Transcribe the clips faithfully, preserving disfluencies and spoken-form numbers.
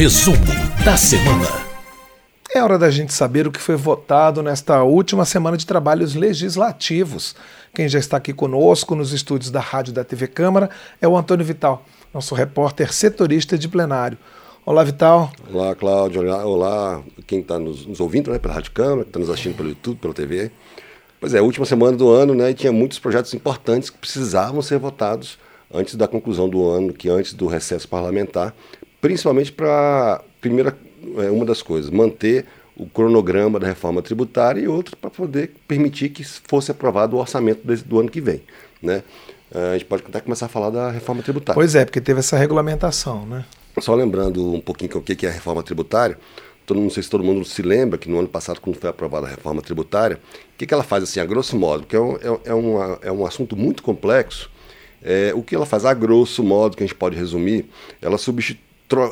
Resumo da semana. É hora da gente saber o que foi votado nesta última semana de trabalhos legislativos. Quem já está aqui conosco nos estúdios da Rádio da T V Câmara é o Antônio Vital, nosso repórter setorista de plenário. Olá, Vital. Olá, Cláudio. Olá, olá quem está nos, nos ouvindo, né, pela Rádio Câmara, que está nos assistindo pelo YouTube, pela T V. Pois é, a última semana do ano, né, e tinha muitos projetos importantes que precisavam ser votados antes da conclusão do ano, que antes do recesso parlamentar, principalmente para, primeira, é, uma das coisas, manter o cronograma da reforma tributária e outra para poder permitir que fosse aprovado o orçamento desse, do ano que vem, né? A gente pode até começar a falar da reforma tributária. Pois é, porque teve essa regulamentação, né? Só lembrando um pouquinho o que é a reforma tributária, todo, não sei se todo mundo se lembra que no ano passado, quando foi aprovada a reforma tributária, o que, que ela faz, assim, a grosso modo, porque é um, é, é, uma, é um assunto muito complexo. É, o que ela faz, a grosso modo, que a gente pode resumir, ela substitui,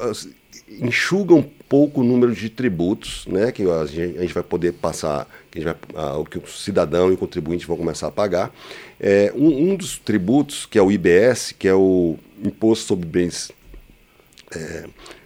enxuga um pouco o número de tributos, né, que a gente, a gente vai poder passar, que, a gente vai, a, o que o cidadão e o contribuinte vão começar a pagar. É, um, um dos tributos, que é o I B S, que é o Imposto sobre Bens é,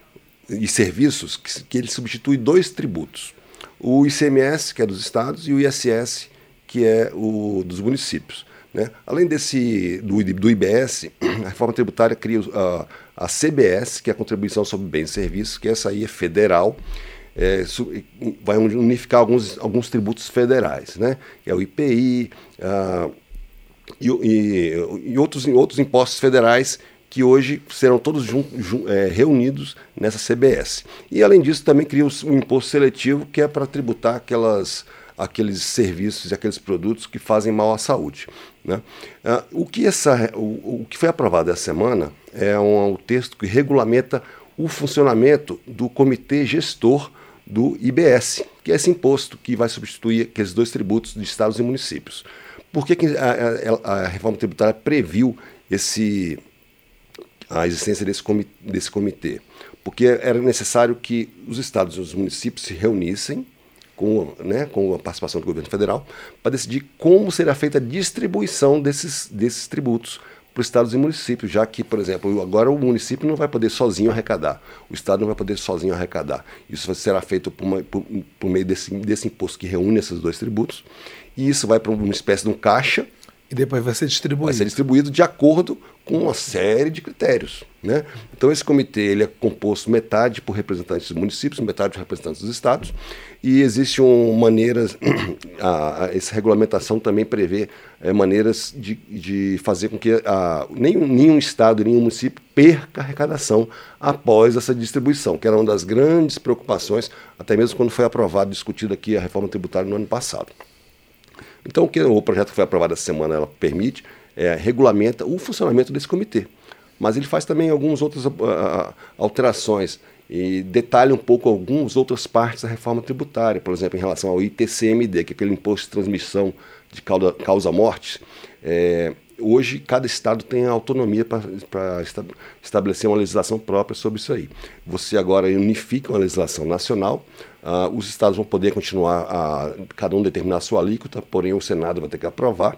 e Serviços, que, que ele substitui dois tributos. O I C M S, que é dos estados, e o I S S, que é o dos municípios. Né? Além desse, do, do I B S, a reforma tributária cria a, a C B S, que é a Contribuição sobre Bens e Serviços, que essa aí é federal, é, vai unificar alguns, alguns tributos federais, né? É o I P I a, e, e, e outros, outros impostos federais que hoje serão todos jun, jun, é, reunidos nessa C B S. E, além disso, também cria um imposto seletivo, que é para tributar aquelas... aqueles serviços e aqueles produtos que fazem mal à saúde, né? Ah, o, que essa, o, o que foi aprovado essa semana é um, um texto que regulamenta o funcionamento do comitê gestor do I B S, que é esse imposto que vai substituir aqueles dois tributos de estados e municípios. Por que, que a, a, a reforma tributária previu esse, a existência desse comitê, desse comitê? Porque era necessário que os estados e os municípios se reunissem Com, né, com a participação do governo federal, para decidir como será feita a distribuição desses, desses tributos para os estados e municípios, já que, por exemplo, agora o município não vai poder sozinho arrecadar, o estado não vai poder sozinho arrecadar. Isso será feito por, uma, por, por meio desse, desse imposto que reúne esses dois tributos, e isso vai para uma espécie de um caixa, e depois vai ser distribuído. Vai ser distribuído de acordo com uma série de critérios, né? Então esse comitê ele é composto metade por representantes dos municípios, metade por representantes dos estados, e existe um, maneiras, a, a, essa regulamentação também prevê é, maneiras de, de fazer com que a, nenhum, nenhum estado, nenhum município perca a arrecadação após essa distribuição, que era uma das grandes preocupações, até mesmo quando foi aprovado, discutido aqui a reforma tributária no ano passado. Então, o que o projeto que foi aprovado essa semana ela permite, é, regulamenta o funcionamento desse comitê. Mas ele faz também algumas outras uh, alterações e detalha um pouco algumas outras partes da reforma tributária, por exemplo, em relação ao I T C M D, que é aquele imposto de transmissão de causa-morte. É, hoje, cada estado tem a autonomia para estabelecer uma legislação própria sobre isso aí. Você agora unifica uma legislação nacional. Uh, os estados vão poder continuar a cada um determinar a sua alíquota, porém o Senado vai ter que aprovar.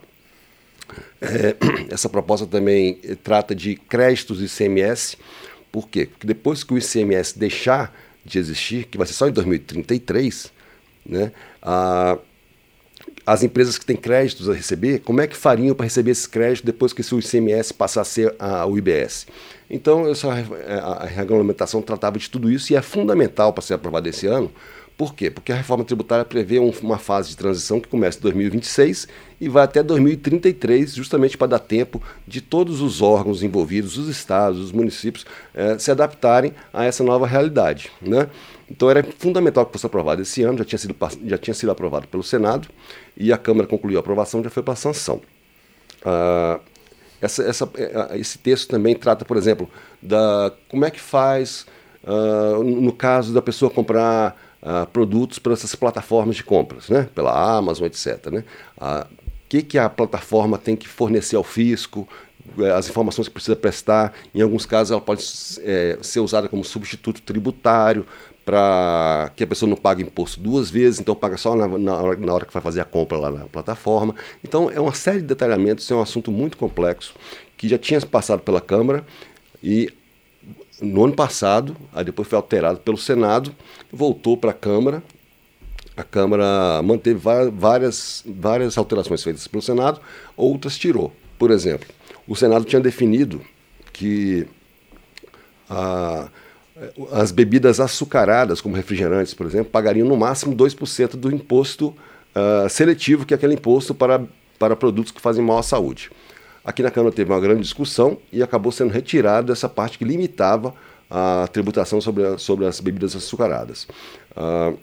É, essa proposta também eh, trata de créditos do I C M S. Por quê? Porque depois que o I C M S deixar de existir, que vai ser só em dois mil e trinta e três, né, uh, as empresas que têm créditos a receber, como é que fariam para receber esses créditos depois que esse I C M S passar a ser uh, o I B S? Então, essa, a, a regulamentação tratava de tudo isso e é fundamental para ser aprovada esse ano. Por quê? Porque a reforma tributária prevê um, uma fase de transição que começa em dois mil e vinte e seis e vai até dois mil e trinta e três, justamente para dar tempo de todos os órgãos envolvidos, os estados, os municípios, eh, se adaptarem a essa nova realidade, né? Então era fundamental que fosse aprovado esse ano, já tinha sido, já tinha sido aprovado pelo Senado e a Câmara concluiu a aprovação, já foi para a sanção. Ah, essa, essa, esse texto também trata, por exemplo, da como é que faz, uh, no caso da pessoa comprar uh, produtos para essas plataformas de compras, né? Pela Amazon, etcétera, né? O uh, que, que a plataforma tem que fornecer ao fisco, as informações que precisa prestar. Em alguns casos ela pode é, ser usada como substituto tributário para que a pessoa não pague imposto duas vezes, então paga só na, na, hora, na hora que vai fazer a compra lá na plataforma. Então é uma série de detalhamentos, é um assunto muito complexo que já tinha passado pela Câmara e no ano passado, aí depois foi alterado pelo Senado, voltou para a Câmara. A Câmara manteve várias, várias alterações feitas pelo Senado, outras tirou. Por exemplo, o Senado tinha definido que a, as bebidas açucaradas, como refrigerantes, por exemplo, pagariam no máximo dois por cento do imposto uh, seletivo, que é aquele imposto para, para produtos que fazem mal à saúde. Aqui na Câmara teve uma grande discussão e acabou sendo retirada essa parte que limitava a tributação sobre, a, sobre as bebidas açucaradas. Uh,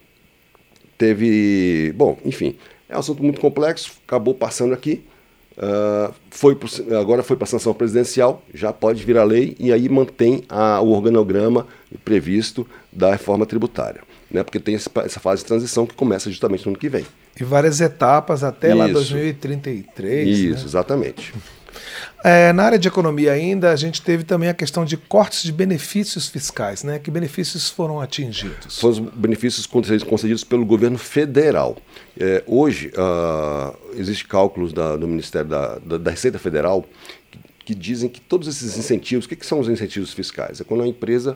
teve... Bom, enfim, é um assunto muito complexo, acabou passando aqui. Uh, foi pro, agora foi para a sanção presidencial, já pode virar lei e aí mantém a, o organograma previsto da reforma tributária, né? Porque tem esse, essa fase de transição que começa justamente no ano que vem. E várias etapas até Isso. lá dois mil e trinta e três. Isso, né? Exatamente. É, na área de economia ainda, a gente teve também a questão de cortes de benefícios fiscais, né? Que benefícios foram atingidos? Foram os benefícios concedidos pelo governo federal. É, hoje, uh, existem cálculos da, do Ministério da, da, da Receita Federal que, que dizem que todos esses incentivos, o que, que são os incentivos fiscais? É quando a empresa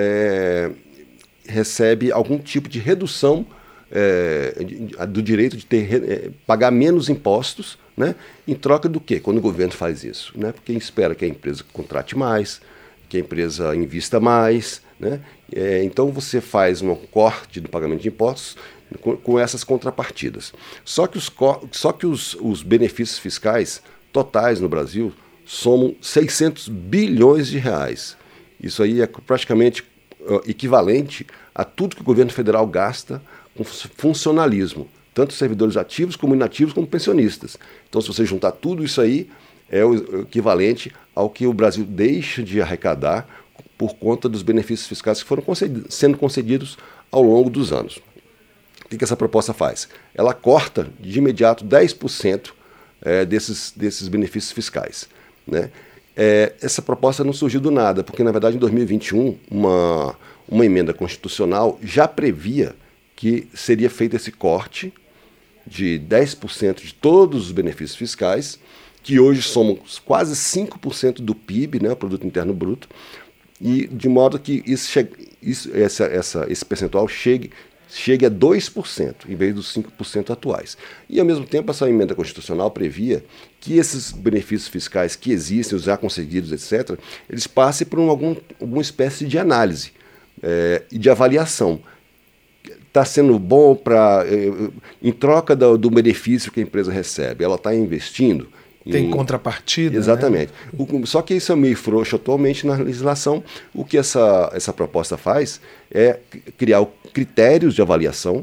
é, recebe algum tipo de redução é, do direito de ter, é, pagar menos impostos, né? Em troca do quê? Quando o governo faz isso, né? Porque espera que a empresa contrate mais, que a empresa invista mais, né? É, então você faz um corte do pagamento de impostos com, com essas contrapartidas. Só que, os, só que os, os benefícios fiscais totais no Brasil somam seiscentos bilhões de reais. Isso aí é praticamente uh, equivalente a tudo que o governo federal gasta com funcionalismo, tanto servidores ativos como inativos como pensionistas. Então, se você juntar tudo isso aí, é o equivalente ao que o Brasil deixa de arrecadar por conta dos benefícios fiscais que foram concedidos, sendo concedidos ao longo dos anos. O que, que essa proposta faz? Ela corta de imediato dez por cento é, desses, desses benefícios fiscais, né? É, essa proposta não surgiu do nada, porque, na verdade, em dois mil e vinte e um, uma, uma emenda constitucional já previa que seria feito esse corte de dez por cento de todos os benefícios fiscais, que hoje somam quase cinco por cento do P I B, né, o Produto Interno Bruto, e de modo que isso chegue, isso, essa, essa, esse percentual chegue, chegue a dois por cento, em vez dos cinco por cento atuais. E, ao mesmo tempo, essa emenda constitucional previa que esses benefícios fiscais que existem, os já concedidos, etcétera, eles passem por um, algum, alguma espécie de análise é, e de avaliação. Está sendo bom para, em troca do, do benefício que a empresa recebe, ela está investindo? Tem em... contrapartida. Exatamente. Né? O, só que isso é meio frouxo atualmente na legislação. O que essa, essa proposta faz é criar critérios de avaliação,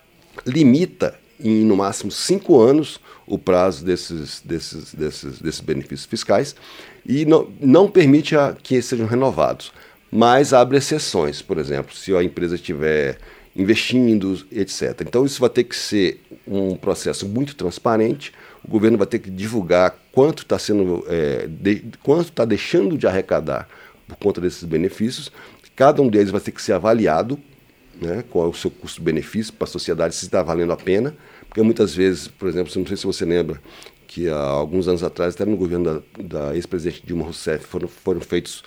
limita em no máximo cinco anos o prazo desses, desses, desses, desses benefícios fiscais e não, não permite a, que eles sejam renovados, mas abre exceções. Por exemplo, se a empresa tiver investindo, etcétera. Então isso vai ter que ser um processo muito transparente, o governo vai ter que divulgar quanto está sendo, é, de, quanto está deixando de arrecadar por conta desses benefícios, cada um deles vai ter que ser avaliado, né, qual é o seu custo-benefício para a sociedade, se está valendo a pena, porque muitas vezes, por exemplo, não sei se você lembra, que há alguns anos atrás, até no governo da, da ex-presidente Dilma Rousseff, foram, foram feitos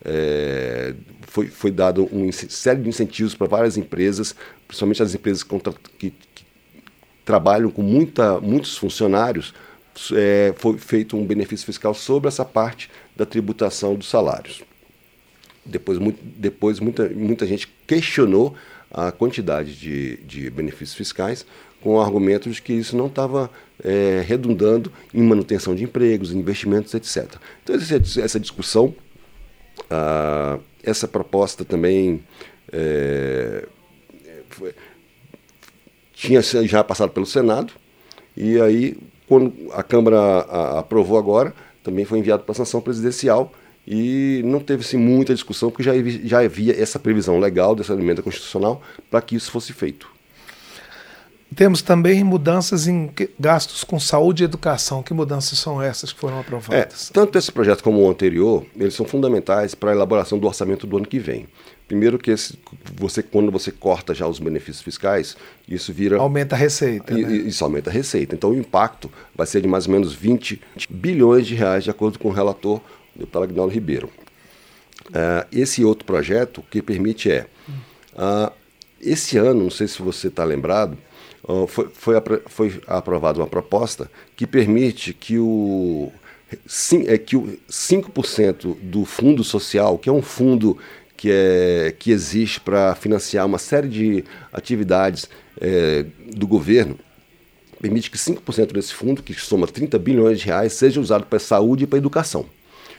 É, foi, foi dado uma série de incentivos para várias empresas, principalmente as empresas contra, que, que trabalham com muita, muitos funcionários, é, foi feito um benefício fiscal sobre essa parte da tributação dos salários. Depois, muito, depois muita, muita gente questionou a quantidade de, de benefícios fiscais com argumentos de que isso não estava é, redundando em manutenção de empregos, investimentos, etcétera. Então, essa, essa discussão, Ah, essa proposta também é, foi, tinha já passado pelo Senado, e aí, quando a Câmara a, aprovou agora, também foi enviado para a sanção presidencial, e não teve assim, muita discussão, porque já, já havia essa previsão legal dessa emenda constitucional para que isso fosse feito. Temos também mudanças em gastos com saúde e educação. Que mudanças são essas que foram aprovadas? É, tanto esse projeto como o anterior, eles são fundamentais para a elaboração do orçamento do ano que vem. Primeiro que esse, você, quando você corta já os benefícios fiscais, isso vira... Aumenta a receita. E, né? Isso aumenta a receita. Então o impacto vai ser de mais ou menos vinte bilhões de reais, de acordo com o relator, o deputado Aguinaldo Ribeiro. Uh, esse outro projeto, o que permite é, uh, esse ano, não sei se você está lembrado, uh, foi, foi, apro- foi aprovada uma proposta que permite que o, sim, é, que o cinco por cento do fundo social, que é um fundo que, é, que existe para financiar uma série de atividades é, do governo, permite que cinco por cento desse fundo, que soma trinta bilhões de reais, seja usado para saúde e para educação.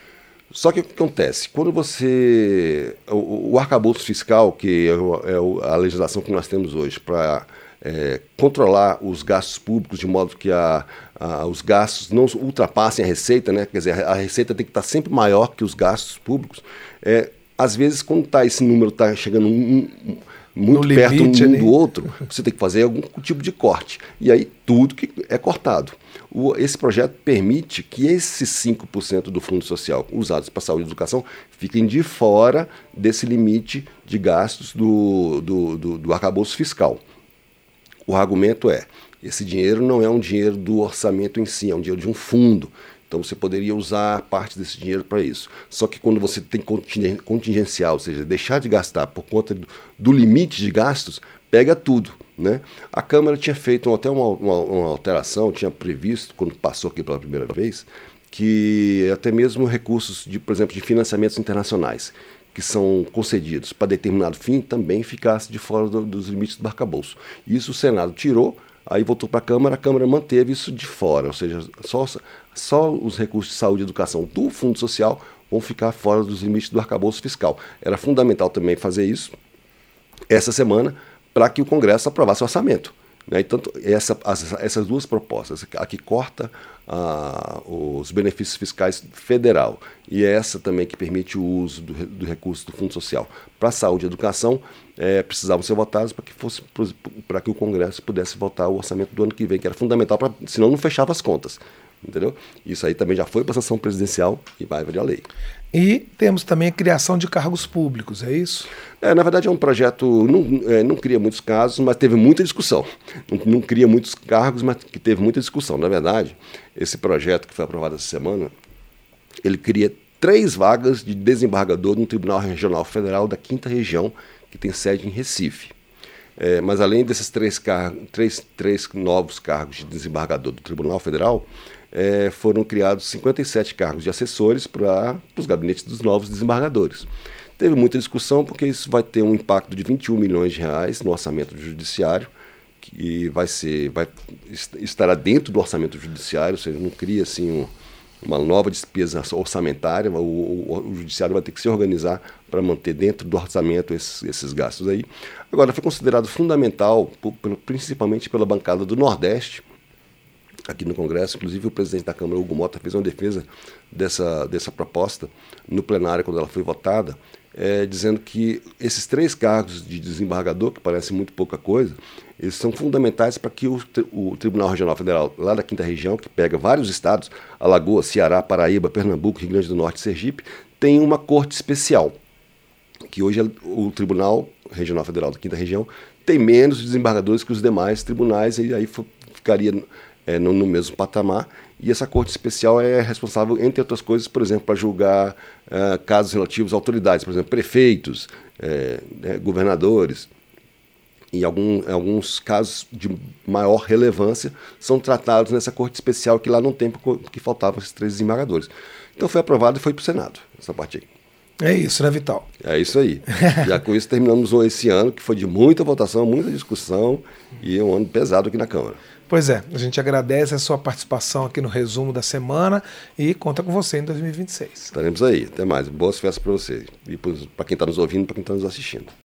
Só que o que acontece? Quando você... O, o arcabouço fiscal, que é, o, é o, a legislação que nós temos hoje para é, controlar os gastos públicos de modo que a, a, os gastos não ultrapassem a receita, né? Quer dizer, a receita tem que estar sempre maior que os gastos públicos. É, às vezes, quando tá, esse número está chegando um, um, muito no perto limite, um né? do outro, você tem que fazer algum tipo de corte. E aí tudo que é cortado. O, esse projeto permite que esses cinco por cento do fundo social usados para saúde e educação fiquem de fora desse limite de gastos do, do, do, do arcabouço fiscal. O argumento é, esse dinheiro não é um dinheiro do orçamento em si, é um dinheiro de um fundo. Então você poderia usar parte desse dinheiro para isso. Só que quando você tem contingencial, ou seja, deixar de gastar por conta do, do limite de gastos, pega tudo, né? A Câmara tinha feito até uma, uma, uma alteração, tinha previsto, quando passou aqui pela primeira vez, que até mesmo recursos, de, por exemplo, de financiamentos internacionais, que são concedidos para determinado fim, também ficasse de fora do, dos limites do arcabouço. Isso o Senado tirou, aí voltou para a Câmara, a Câmara manteve isso de fora, ou seja, só, só os recursos de saúde e educação do Fundo Social vão ficar fora dos limites do arcabouço fiscal. Era fundamental também fazer isso essa semana para que o Congresso aprovasse o orçamento. Né? E tanto essa, as, essas duas propostas, a que corta ah, os benefícios fiscais federal e essa também que permite o uso do, do recurso do Fundo Social para saúde e educação, é, precisavam ser votados para que, fosse, para que o Congresso pudesse votar o orçamento do ano que vem, que era fundamental, pra, senão não fechava as contas. Entendeu? Isso aí também já foi para a sanção presidencial e vai virar lei. E temos também a criação de cargos públicos, é isso? É, na verdade é um projeto, não, é, não cria muitos casos, mas teve muita discussão. Não, não cria muitos cargos, mas que teve muita discussão. Na verdade, esse projeto que foi aprovado essa semana, ele cria três vagas de desembargador no Tribunal Regional Federal da quinta Região, que tem sede em Recife. É, mas além desses três, car- três, três novos cargos de desembargador do Tribunal Federal, é, foram criados cinquenta e sete cargos de assessores para os gabinetes dos novos desembargadores. Teve muita discussão porque isso vai ter um impacto de vinte e um milhões de reais no orçamento do judiciário, que vai ser, vai, estará dentro do orçamento judiciário, ou seja, não cria assim um, uma nova despesa orçamentária, o, o, o judiciário vai ter que se organizar para manter dentro do orçamento esses, esses gastos aí. Agora, foi considerado fundamental, por, principalmente pela bancada do Nordeste, aqui no Congresso. Inclusive o presidente da Câmara, Hugo Mota, fez uma defesa dessa, dessa proposta no plenário quando ela foi votada, é, dizendo que esses três cargos de desembargador, que parecem muito pouca coisa, eles são fundamentais para que o, o Tribunal Regional Federal, lá da quinta Região, que pega vários estados, Alagoas, Ceará, Paraíba, Pernambuco, Rio Grande do Norte e Sergipe, tenha uma corte especial, que hoje o Tribunal Regional Federal da quinta Região tem menos desembargadores que os demais tribunais, e aí ficaria É, no, no mesmo patamar, e essa corte especial é responsável, entre outras coisas, por exemplo, para julgar uh, casos relativos a autoridades, por exemplo, prefeitos, é, né, governadores, e algum, alguns casos de maior relevância são tratados nessa corte especial, que lá não tem, porque faltavam esses três desembargadores. Então foi aprovado e foi para o Senado, essa parte aí. É isso, né, Vital? É isso aí. Já com isso terminamos esse ano, que foi de muita votação, muita discussão, e um ano pesado aqui na Câmara. Pois é, a gente agradece a sua participação aqui no resumo da semana e conta com você em dois mil e vinte e seis. Estaremos aí. Até mais. Boas festas para você. E para quem está nos ouvindo e para quem está nos assistindo.